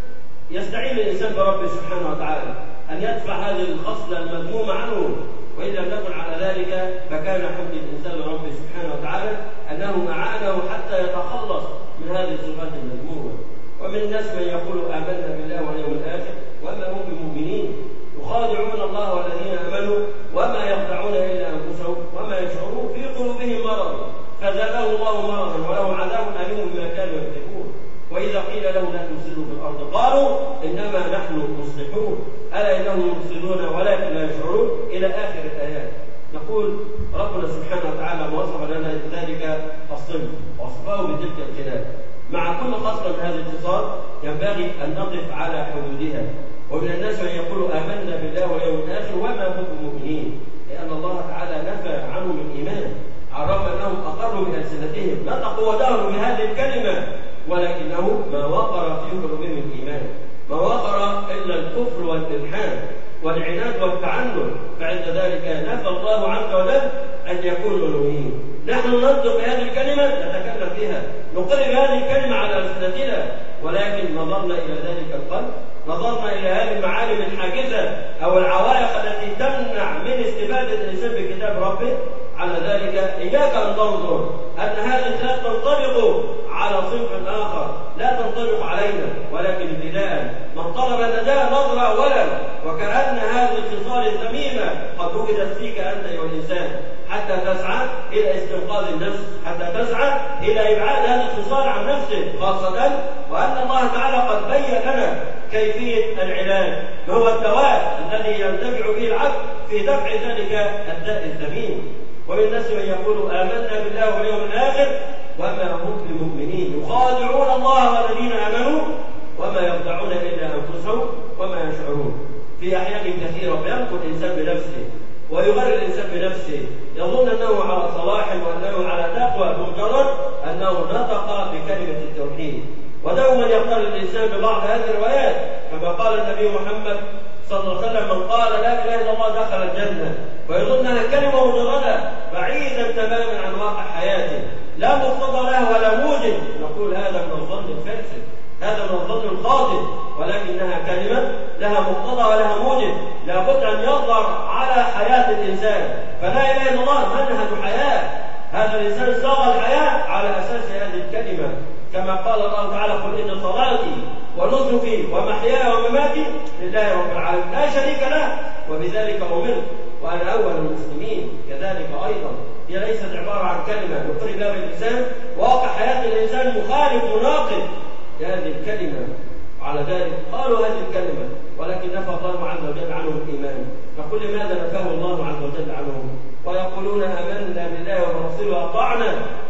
يستعين الإنسان بربه سبحانه وتعالى أن يدفع هذه الخصلة المذمومة عنه، وإن لم نكن على ذلك فكان حمد الإنسان لربه سبحانه وتعالى أنه أعانه حتى يتخلص من هذه الصفات المذمومة. ومن الناس من يقول آمنا بالله واليوم الآخر وما هم بمؤمنين، يخادعون الله والذين آمنوا وما يخدعون إلا أنفسهم وما يشعرون، في قلوبهم مرض فزادهم الله مرضا ولهم عذاب أليم بما كانوا يكذبون. وإذا قيل لهم لا تفسدوا في الأرض قالوا إنما نحن مصلحون ألا إنهم مفسدون ولكن لا يشعرون إلى آخر الآيات. نقول ربنا سبحانه وتعالى وصف لنا ذلك الصنف وصفه بتلك الخلاف. مع كل خصلة من هذه الخصال ينبغي أن نقف على حدودها. ومن الناس من يقول آمنا بالله واليوم الآخر وما هم بمؤمنين، لأن الله تعالى نفى عنهم الإيمان على الرغم أنهم أقروا بألسنتهم، نطقوا ودهروا بهذه الكلمة، ولكنه ما وقر في قلوبهم الإيمان، ما وقر إلا الكفر والإلحاد والعناد والتعنت. فعند ذلك نفى الله عز وجل أن يكونوا مؤمنين. نحن ننطق بهذه الكلمة، نتكلم فيها، نقر بهذه الكلمة على ألسنتنا، ولكن نظرنا إلى ذلك القلب، نظرنا إلى هذه المعالم الحاجزة أو العوائق التي تمنع من استفادة الإنسان بكتاب ربه. على ذلك إياك أن تنظر أن هذه الخلاف تنطبق على صنف آخر، لا تنطبق علينا، ولكن ابتداء من طلب النجاة نظر أولا، وكأن هذه الخصال الذميمة قد وجدت فيك أنت أيها الإنسان، حتى تسعى إلى استنقاذ النفس، حتى تسعى إلى إبعاد هذه الخصال عن نفسك، خاصة وأن الله تعالى قد بين لنا كيفية العلاج، ما هو الدواء الذي ينتفع به العبد في دفع ذلك الداء الذميم. ومن الناس من يقول آمنا بالله واليوم الآخر وما هم بمؤمنين، يخادعون الله والذين آمنوا وما يخدعون إلا أنفسهم وما يشعرون. في أحيان كثيرة ينقل الإنسان بنفسه ويغرر الإنسان بنفسه، يظن أنه على صلاح وأنه على تقوى بمجرد أنه نطق بكلمة التوحيد. ودوما يقتل الإنسان ببعض هذه الروايات، كما قال النبي محمد صلى الله عليه وسلم من قال لا إله إلا الله دخل الجنة، ويظن أنها كلمة مجردة بعيدا تماما عن واقع حياته، لا مقتضى له ولا موجب. نقول هذا من الظن الفاسد، هذا من الظن الخاطئ، ولكنها كلمة لها مقتضى ولها موجب، لابد أن يظهر على حياة الإنسان. فلا إله إلا الله منهج حياة، هذا الإنسان صاغ الحياة على أساس هذه الكلمة، كما قال الله تعالى قل إن صلاتي ونسكي ومحياي ومماتي لله رب العالمين لا شريك له وبذلك أمرت وأنا أول المسلمين. كذلك أيضا هي ليست عبارة عن كلمة يقر بها الإنسان، واقع حياة الإنسان مخالف مناقض لهذه الكلمة. على ذلك قالوا هذه الكلمة، ولكن نفى الله عز وجل عنهم الإيمان. فقل لماذا نفاه الله عز وجل عنهم ويقولون آمنا بالله ورسوله وأطعنا،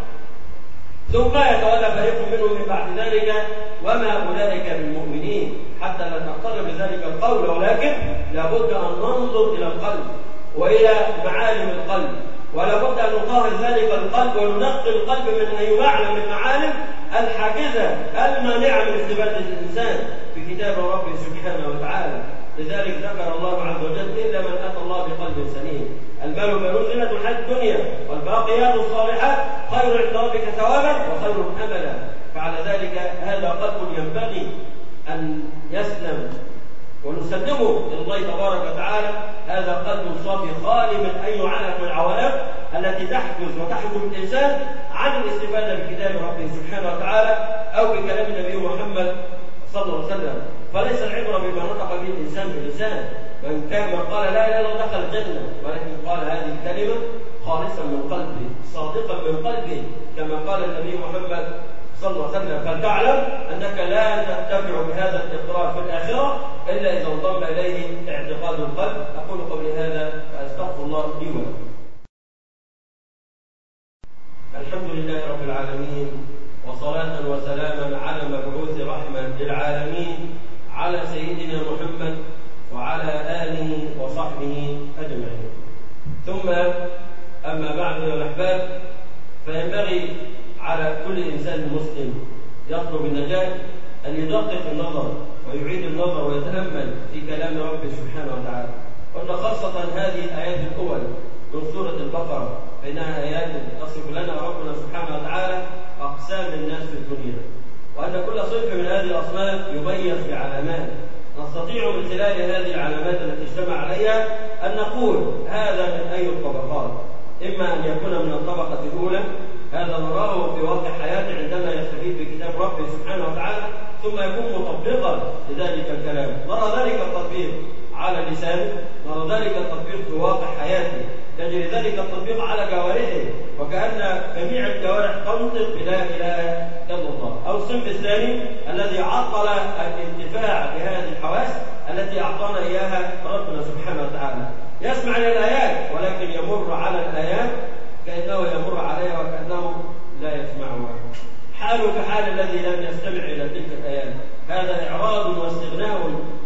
ثم يتولى فريق منهم من بعد ذلك وما أولئك بالمؤمنين، حتى لا نقترب بذلك القول. ولكن لابد أن ننظر إلى القلب وإلى معالم القلب، ولابد أن نطهر ذلك القلب وننقي القلب من أي معنى من معالم الحاجزة المانعة من استفادة الإنسان في كتاب ربه سبحانه وتعالى. لذلك ذكر الله عز وجل إلا من أتى الله بقلب سليم. المال بنون زينة الحياة الدنيا والباقيات الصالحات خير عند ربك ثوابا وخير أملا. فعلى ذلك هذا قلب ينبغي أن يسلم ونسلمه إلى الله تبارك وتعالى. هذا قلب صافي خالي من أي علق من العوالم التي تحجز وتحجب الإنسان عن الاستفادة بكتاب ربه سبحانه وتعالى أو بكلام النبي محمد صلى الله عليه وسلم. فليس العبرة بما نطق به الإنسان بلسان، من كان من قال لا إله إلا الله دخل الجنة، ولكن قال هذه الكلمة خالصا من قلبه صادقا من قلبه، كما قال النبي محمد صلى الله عليه وسلم فلتعلم أنك لا تتبع بهذا الإقرار في الآخرة إلا إذا انضم إليه اعتقاد القلب. أقول قولي هذا فأستغفر الله لي ولكم. الحمد لله رب العالمين، وصلاة وسلاما على مبعوث رحمة للعالمين، على سيدنا محمد وعلى آله وصحبه أجمعين. ثم أما بعد يا الأحباب، فينبغي على كل إنسان مسلم يطلب النجاة أن يدقق النظر ويعيد النظر ويتأمل في كلام ربه سبحانه وتعالى، وأن خاصة هذه الآيات الأول من سورة البقرة فإنها آيات تصف لنا ربنا سبحانه وتعالى أقسام الناس في الدنيا، وأن كل صنف من هذه الأصناف يميز بعلامات نستطيع من خلال هذه العلامات التي اجتمع عليها أن نقول هذا من أي الطبقات، إما أن يكون من الطبقة الأولى، هذا نراه في واقع حياته عندما يستفيد بكتاب ربه سبحانه وتعالى ثم يكون مطبقا لذلك الكلام، نرى ذلك التطبيق على لسانه، نرى ذلك التطبيق في واقع حياته، يجري ذلك التطبيق على جوارحه وكأن جميع الجوارح تنطق بلا إله إلا الله. أو الصنف الثاني الذي عطل الانتفاع بهذه الحواس التي أعطانا إياها ربنا سبحانه وتعالى، يسمع للآيات ولكن يمر على الآيات كأنه يمر عليها وكأنه لا يسمعها، حاله كحال الذي لم يستمع إلى تلك الآيات. هذا إعراض واستغناء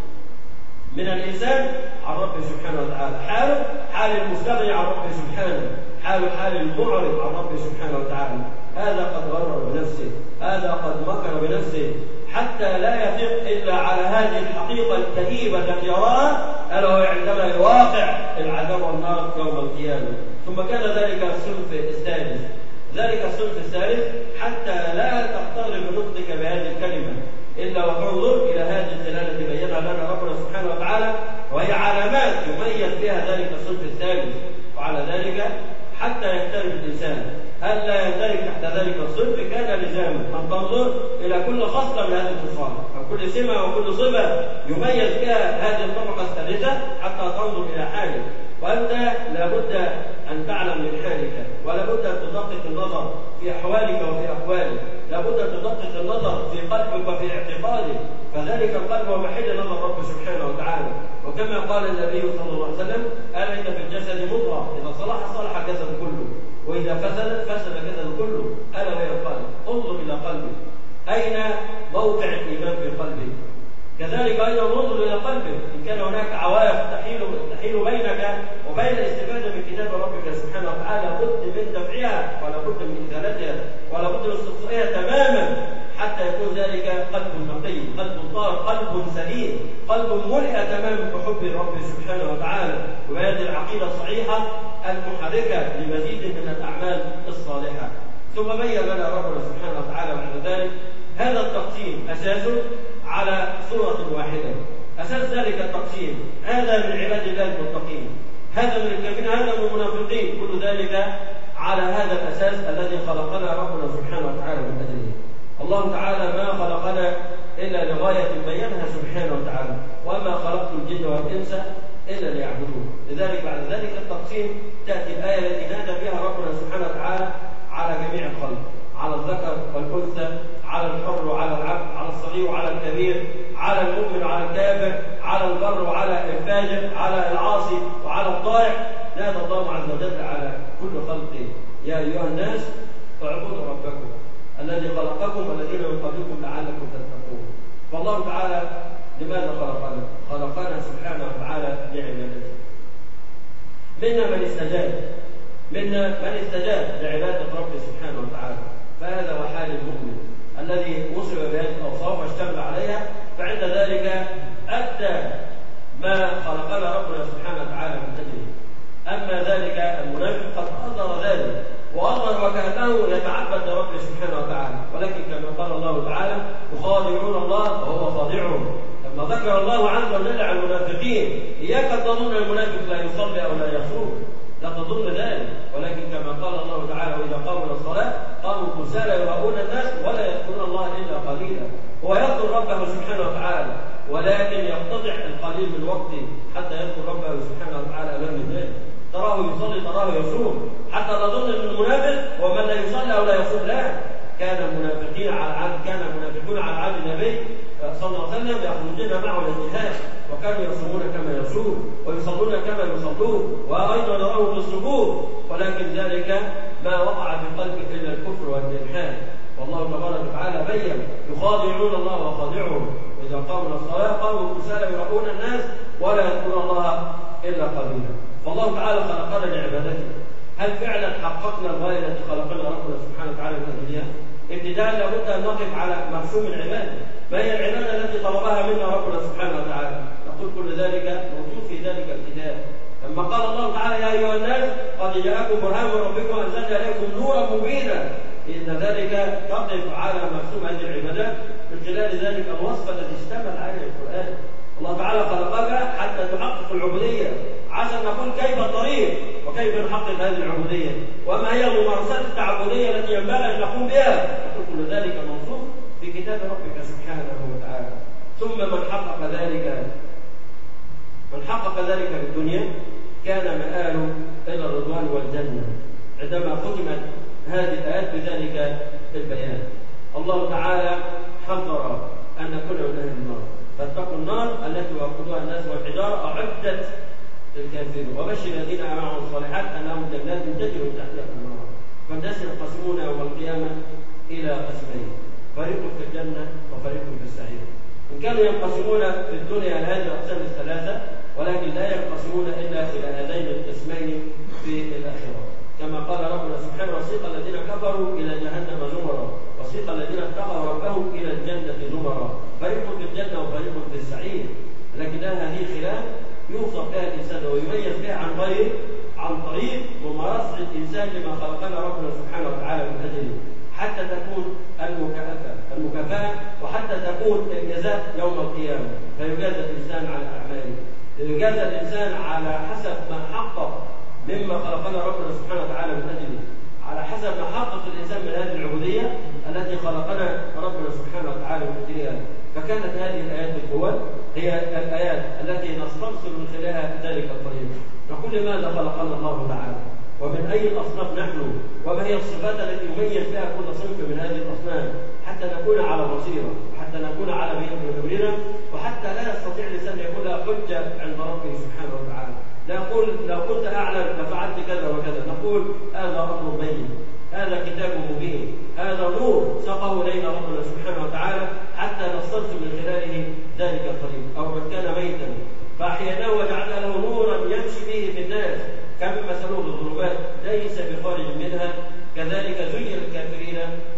من الإنسان عن ربه سبحانه وتعالى، حاله حال المستغني عن ربه سبحانه، حاله حال المعرض عن ربه سبحانه وتعالى. هذا قد غرر بنفسه، هذا قد مكر بنفسه حتى لا يثق إلا على هذه الحقيقة الكئيبة التي يراها، ألا وهي عندما يواقع العذاب والنار يوم القيامة. ثم كان ذلك الصنف الثالث، ذلك الصنف الثالث حتى لا تقترب نطقك بهذه الكلمة إلا وتنظر إلى هذه الدلالة التي بينها لنا ربنا سبحانه وتعالى، وهي علامات يميز بها ذلك الصنف الثالث. وعلى ذلك حتى يقترب الإنسان ألا يندرج تحت ذلك الصنف كان لزاما أن تنظر إلى كل خصلة من هذه الخصال وكل سمة وكل صفة يميز بها هذه الطبقة الثالثة حتى تنظر إلى حالك، وأنت لابد أن تعلم من حالك، ولابد أن تدقق النظر في أحوالك وفي أقوالك، لابد أن تدقق النظر في قلبك وفي اعتقادك، فذلك القلب هو محل نظر رب سبحانه وتعالى. وكما قال النبي صلى الله عليه وسلم: ألا إن في الجسد مضغة إذا صلح صلح الجسد كله وإذا فسد فسد الجسد كله، ألا وهي القلب. انظر إلى قلبك، أين موقع الإيمان في قلبك؟ كذلك أيضا انظر إلى قلبك، إن كان هناك عوائق تحيل تحيل بينك وبين الاستفادة من كتاب ربك سبحانه وتعالى، لابد من دفعها ولا بد من إزالتها ولا بد من استقصائها تماما حتى يكون ذلك قلب نقي، قلب طاهر، قلب سليم، قلب ملئ تماما بحب رب سبحانه وتعالى وبهذه العقيدة الصحيحة المحركة لمزيد من الأعمال الصالحة. ثم بين لنا ربنا سبحانه وتعالى بعد ذلك هذا التقسيم أساسه على صورة واحدة. أساس ذلك التقسيم هذا من عباد الله المتقين، هذا من الكافرين، هذا من المنافقين، كل ذلك على هذا الأساس الذي خلقنا ربنا سبحانه وتعالى من أجله. الله تعالى ما خلقنا إلا لغاية بينها سبحانه وتعالى: وما خلقت الجن والإنس إلا ليعبدون. لذلك بعد ذلك التقسيم تأتي الآية التي نادى بها ربنا سبحانه وتعالى على جميع الخلق، على الذكر والأنثى، على الحر وعلى العبد، على الصغير وعلى الكبير، على المؤمن وعلى الكافر، على البر وعلى الفاجر، على العاصي وعلى الطائع. نادى الله عز وجل على كل خلقه: يا أيها الناس اعبدوا ربكم الذي خلقكم والذين من قبلكم لعلكم تتقون. فالله تعالى لماذا خلقنا؟ خلقنا سبحانه وتعالى لعبادته. منا من استجاب، منا من استجاب لعبادة ربه سبحانه وتعالى، فهذا هو حال المؤمن الذي وصف بهذه الأوصاف واشتمل عليها، فعند ذلك أدى ما خلقنا ربنا سبحانه وتعالى من أجله. أما ذلك المنافق قد أظهر ذلك وأظهر وكأنه يتعبد لربه سبحانه وتعالى، ولكن كما قال الله تعالى: يخادعون الله وهو خادعهم. لما ذكر الله عز وجل عن المنافقين: إياك تظن المنافق لا يصلي أو لا يصوم، لا تظن ذلك، ولكن كما قال الله تعالى: وإذا قاموا للصلاة قاموا كسالى يراءون الناس ولا يذكرون الله إلا قليلا. هو يذكر ربه سبحانه وتعالى ولكن يقتطع القليل من وقته حتى يذكر ربه سبحانه وتعالى أمام الناس. تراه يصلي تراه يصوم، حتى تظن ان المنافق ومن لا يصلي او لا يصوم. لا، كان المنافقين على عهد كان المنافقون على عهد النبي صلى الله عليه وسلم يخرجون معه للجهاد، وكانوا يصومون كما يصوم ويصلون كما يصلون، وايضا نراه في الصفوف، ولكن ذلك ما وقع في قلبك الا الكفر والالحاد. والله تبارك وتعالى بين: يخادعون الله وخادعهم، واذا قاموا للصلاه قاموا كسالى يراءون الناس ولا يذكرون الله الا قليلا. فالله تعالى خلقنا لعبادته، هل فعلا حققنا الغاية التي خلقنا ربنا سبحانه وتعالى من أجلها؟ ابتداء لابد أن نقف على مرسوم العبادة. ما هي العبادة التي طلبها منا ربنا سبحانه وتعالى؟ نقول كل ذلك موجود في ذلك الكتاب. لما قال الله تعالى يا أيها الناس قد جاءكم برهان من ربكم وأنزلنا إليكم نورا مبينا، إن ذلك تقف على مرسوم هذه العبادات من خلال ذلك الوصف الذي اشتمل عليه القرآن. الله تعالى خلقك حتى تحقق العبودية، عشان نقول كيف الطريق وكيف نحقق هذه العبودية، وما هي الممارسات التعبدية التي ينبغي أن نقوم بها. كل ذلك منصوص في كتاب ربك سبحانه وتعالى. ثم من حقق ذلك من حقق ذلك في الدنيا كان مآله إلى الرضوان والجنة. عندما ختمت هذه الآيات بذلك البيان، الله تعالى حذر أن نكون من أهل النار، فاتقوا النار التي وقودها الناس والحجارة أعدت للكافرين وبشر الذين آمنوا الصالحات أنهم جنات تجري من تحتها الأنهار. فالناس ينقسمون يوم القيامة إلى قسمين، فريق في الجنة وفريق في السعير. إن كانوا ينقسمون في الدنيا هذه الأقسام الثلاثة، ولكن لا ينقسمون إلا إلى هذين القسمين في الآخرة. كما قال ربنا سبحانه وسيق الذين كفروا إلى جهنم زمرا وسيق الذين اتقوا ربهم إلى الجنة زمرا، فريق في الجنة وفريق في السعير. لكنها هذه خلاف يوصف بها الإنسان ويميز بها عن غيره عن طريق ممارسة الإنسان لما خلقنا ربنا سبحانه وتعالى من أجله، حتى تكون المكافأة المكافأة وحتى تكون الجزاء يوم القيامة. فيجازى الإنسان على أعماله، يجازى الإنسان على حسب ما حقق مما خلقنا ربنا سبحانه وتعالى من أجله، على حسب ما حقق الإنسان من هذه العبودية التي خلقنا ربنا سبحانه وتعالى من أجلها. فكانت هذه الآيات الأول هي الآيات التي نستبصر من خلالها ذلك الطريق. نقول لماذا خلقنا الله تعالى؟ ومن أي الأصناف نحن؟ وما هي الصفات التي يميز بها كل صنف من هذه الأصناف، حتى نكون على بصيرة، وحتى نكون على بينة من أمرنا، وحتى لا يستطيع الإنسان يكون له حجة عند ربه سبحانه وتعالى. لا يقول لو كنت أعلم لفعلت كذا وكذا، نقول هذا أمر بين، هذا كتاب مبين، هذا نور سقه إلينا ربنا سبحانه وتعالى حتى نستبصر من خلاله ذلك الطريق. أو من كان ميتا فأحييناه وجعلنا له نورا يمشي به في الناس كمن مثله في الظلمات ليس بخارج منها كذلك زين الكافرين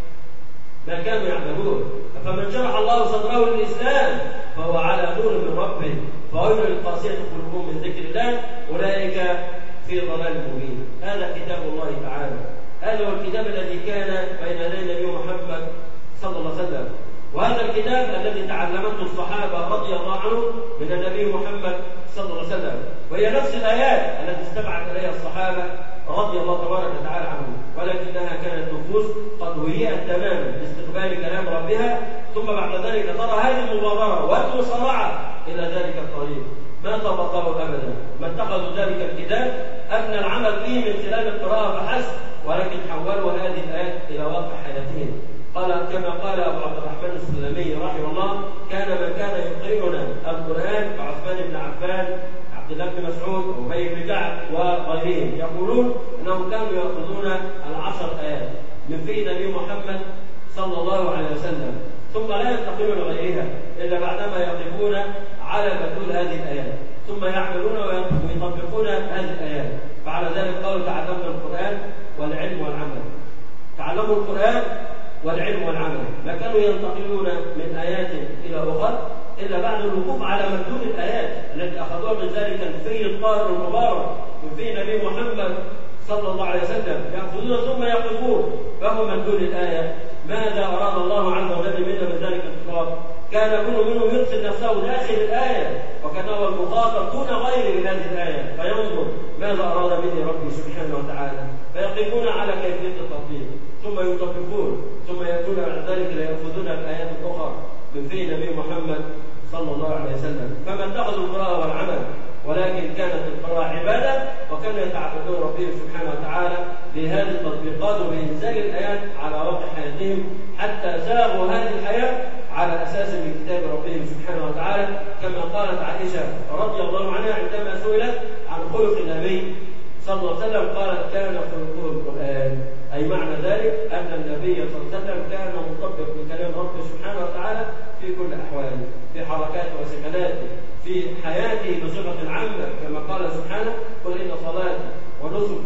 ما كانوا يعملون. فمن شرح الله صدره للإسلام فهو على نور من ربه، فويل للقاسية قلوبهم من ذكر الله أولئك في ضلال مبين. هذا كتاب الله تعالى، هذا هو الكتاب الذي كان بين يدي النبي محمد صلى الله عليه وسلم، وهذا الكتاب الذي تعلمته الصحابة رضي الله عنهم من النبي محمد صلى الله عليه وسلم، وهي نفس الآيات التي استمعت إليها الصحابة رضي الله تبارك وتعالى عنهم، ولكنها كانت نفوس قد هيئت تماما لاستقبال كلام ربها، ثم بعد ذلك ترى هذه المبادرة والمصارعة إلى ذلك الطريق. ما طبقوا أبدا، ما اتخذوا ذلك الكتاب أن العمل فيه من خلال القراءة فحسب، ولكن حولوا هذه الآيات إلى واقع حياتهم. قال كما قال أبو عبد الرحمن السلمي رحمه الله: كان من كان يقرئنا القرآن كعثمان بن عفان، عبد الله بن مسعود، وأبي بن كعب وغيرهم، يقولون أنهم كانوا يأخذون العشر آيات من في نبي محمد صلى الله عليه وسلم، ثم لا ينتقلون لغيرها إلا بعدما يقفون على مدلول هذه الآيات، ثم يعملون ويطبقون هذه الآيات. فعلى ذلك قالوا: تعلمنا القرآن والعلم والعمل. تعلموا القرآن والعلم والعمل، ما كانوا ينتقلون من آيات إلى أخرى إلا بعد الوقوف على مدلول الآيات التي أخذوها من ذلك الفي الطاهر المبارك من في نبي محمد صلى الله عليه وسلم، يأخذون ثم يقفون فهو مدلول الآية. ماذا أراد الله عز وجل منا من ذلك الخطاب؟ كان كل منهم يدخل نفسه داخل الآية، وكان هو المخاطب دون غيره من هذه الآية، فينظر ماذا أراد مني ربي سبحانه وتعالى، فيقفون على كيفية التطبيق، ثم يطبقون، ثم يأتون بعد ذلك ليأخذون الآيات الأخرى من في نبي محمد صلى الله عليه وسلم. فما اتخذوا القراءة والعمل، ولكن كانت القراءة عبادة، وكانوا يتعبدون ربهم سبحانه وتعالى بهذه التطبيقات وبإنزال الآيات على واقع حياتهم، حتى ساغوا هذه الحياة على أساس من كتاب ربهم سبحانه وتعالى، كما قالت عائشة رضي الله عنها عندما سئلت عن خلق النبي صلى الله عليه وسلم قالت: كان خلقه القرآن. أي معنى ذلك أن النبي صلى الله عليه وسلم كان مطبق لكلام ربه سبحانه وتعالى في كل أحواله، في حركاته وسكناته، في حياته بصفة عامة، كما قال سبحانه: قل إن صلاتي ونسكي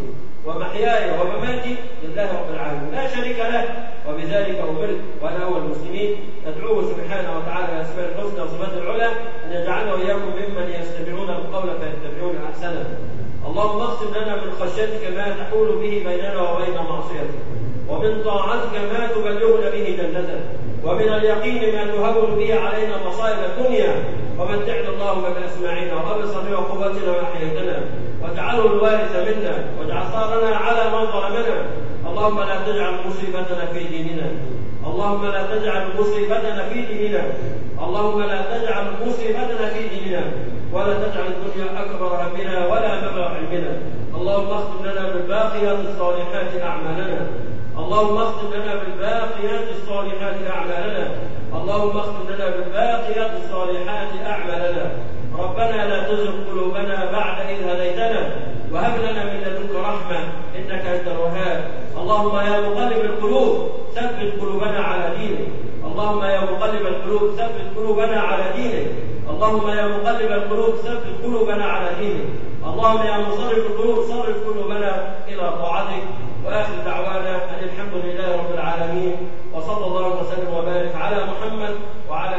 ومحياي ومماتي لله رب العالمين لا شريك له، وبذلك أمرت وأنا أول المسلمين. ندعوه سبحانه وتعالى بأسماء الحسنى وصفات العلى أن يجعلنا وإياكم ممن يستمعون القول فيتبعون أحسنه. اللهم اقسم لنا من خشيتك ما تحول به بيننا وبين معصيتك، ومن طاعتك ما تبلغنا به جنتك، ومن اليقين ما تهون به علينا مصائب الدنيا، ومتعنا اللهم بأسماعنا وأبصارنا وقوتنا ما أحييتنا، واجعله الوارث منا، واجعل ثارنا على من ظلمنا. اللهم لا تجعل مصيبتنا في ديننا، اللهم لا تجعل مصيبتنا في ديننا، اللهم لا تجعل مصيبتنا في ديننا، ولا تجعل الدنيا أكبر همنا ولا مبلغ علمنا. اللهم اختم لنا بالباقيات الصالحات أعمالنا، اللهم اختم لنا بالباقيات الصالحات أعمالنا، اللهم اختم لنا بالباقيات الصالحات أعمالنا. ربنا لا تزغ قلوبنا بعد إذ هديتنا، وهب لنا من لدنك رحمة إنك أنت الوهاب. اللهم يا مقلب القلوب ثبت قلوبنا على دينك، اللهم يا مقلب القلوب ثبت قلوبنا على دينك، اللهم يا مقلب القلوب ثبت قلوبنا على دينك، اللهم يا مصرف القلوب صرف قلوبنا إلى طاعتك. وآخر دعوانا أن الحمد لله رب العالمين، وصلى الله وسلم وبارك على محمد وعلى